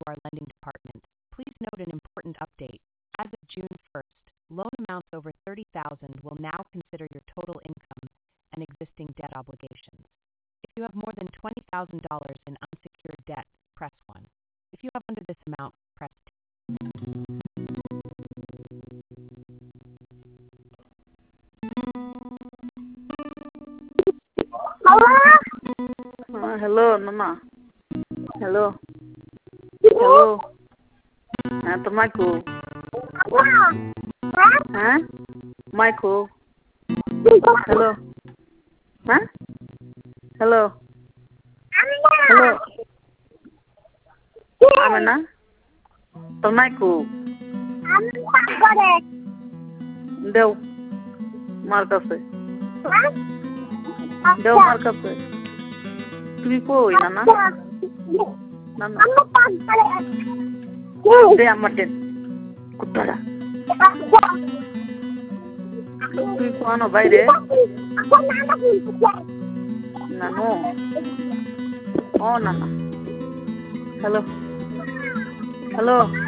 our lending department. Please note an important update. As of June 1st, loan amounts over $30,000 will now consider your total income and existing debt obligations. If you have more than $20,000 in unsecured debt, press 1. If you have under this amount, press 2. Hello, Mama. Hello. Hello. To Michael. Huh? Michael. Hello. Huh? Hello. Hello. Amana. To Michael. Đâu. Markase. Đâu Markase. তুমি কই নানা নানা দে আমার দেন কুত্তারা তুই কোন বাইরে নানো ও নানা হ্যালো হ্যালো